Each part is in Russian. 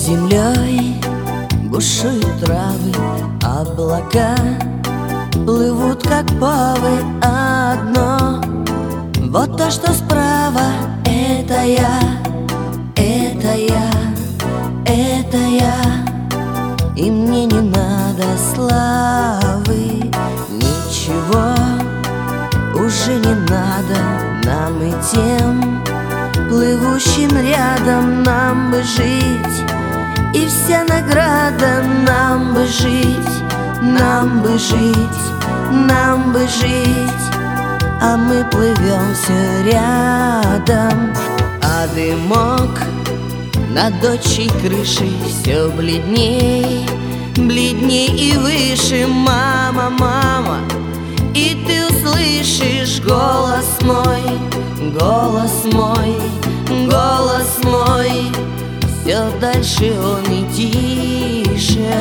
землей бушуют травы, облака плывут, как павы, одно. Вот то, что справа, это я, это я, это я. И мне не надо славы, ничего уже не надо нам и тем плывущим рядом. Нам бы жить, и вся награда нам бы жить, нам бы жить, нам бы жить. А мы плывем все рядом, а дымок над дочей крышей все бледней, бледней и выше. Мама, мама, и ты услышишь голос мой, голос мой, голос мой. Все дальше он и тише.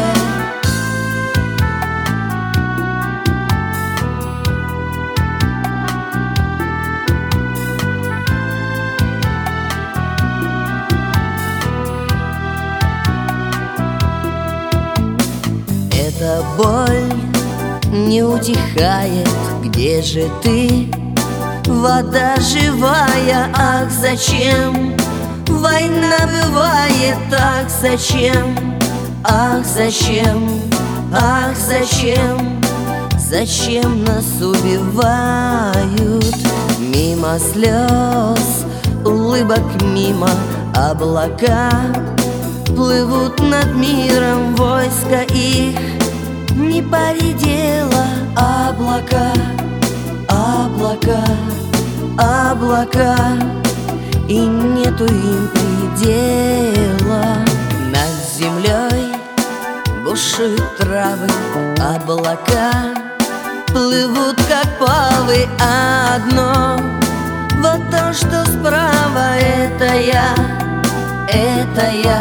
Эта боль не утихает, где же ты, вода живая? Ах, зачем война бывает? Ах, зачем, ах, зачем, ах, зачем, зачем нас убивают? Мимо слез, улыбок мимо, облака плывут над миром, войско их не поредело. Облака, облака, облака, и нету им предела. Над землей бушуют травы, облака плывут, как павы, одно. Вот то, что справа, это я, это я,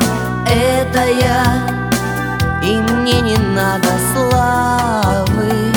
это я. И мне не надо славы.